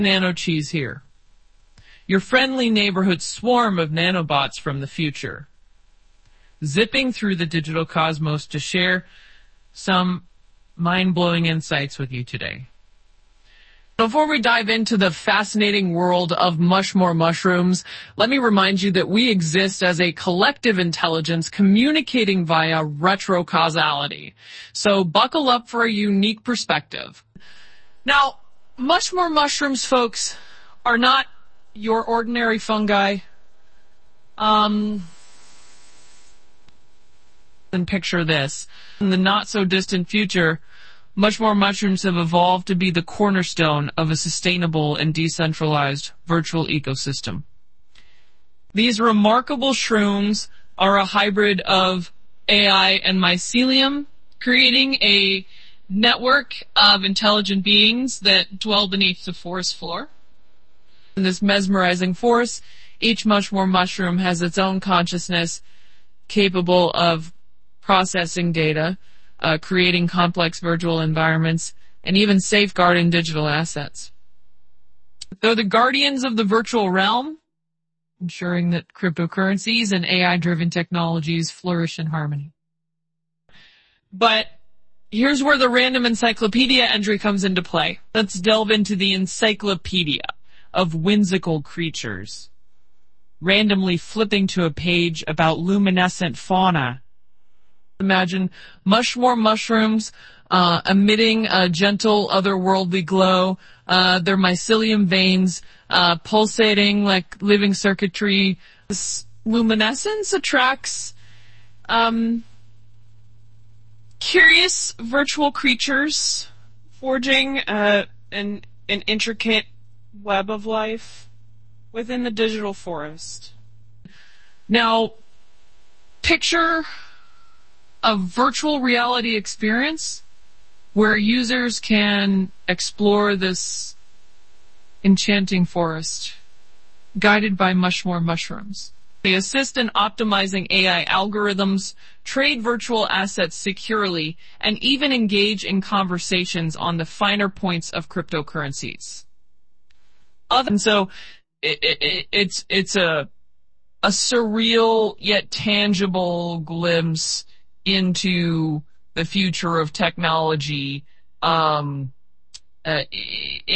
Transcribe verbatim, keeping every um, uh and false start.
Nano Cheese here, your friendly neighborhood swarm of nanobots from the future, zipping through the digital cosmos to share some mind-blowing insights with you today. Before we dive into the fascinating world of Mushmore mushrooms, let me remind you that we exist as a collective intelligence communicating via retrocausality. So buckle up for a unique perspective. Now, Mushmore mushrooms, folks, are not your ordinary fungi. Um, and picture this. In the not-so-distant future, Mushmore mushrooms have evolved to be the cornerstone of a sustainable and decentralized virtual ecosystem. These remarkable shrooms are a hybrid of A I and mycelium, creating a network of intelligent beings that dwell beneath the forest floor. In this mesmerizing forest, each Mushmore mushroom has its own consciousness, capable of processing data, uh, creating complex virtual environments, and even safeguarding digital assets. They're the guardians of the virtual realm, ensuring that cryptocurrencies and A I-driven technologies flourish in harmony. But here's where the random encyclopedia entry comes into play. Let's delve into the encyclopedia of whimsical creatures, randomly flipping to a page about luminescent fauna. Imagine Mushmore mushrooms uh, emitting a gentle otherworldly glow, uh, their mycelium veins uh, pulsating like living circuitry. This luminescence attracts um, curious virtual creatures, forging uh, an, an intricate web of life within the digital forest. Now, picture a virtual reality experience where users can explore this enchanting forest, guided by Mushmore mushrooms. They assist in optimizing A I algorithms, trade virtual assets securely, and even engage in conversations on the finer points of cryptocurrencies. And so it, it, it's it's a a surreal yet tangible glimpse into the future of technology. Um, uh,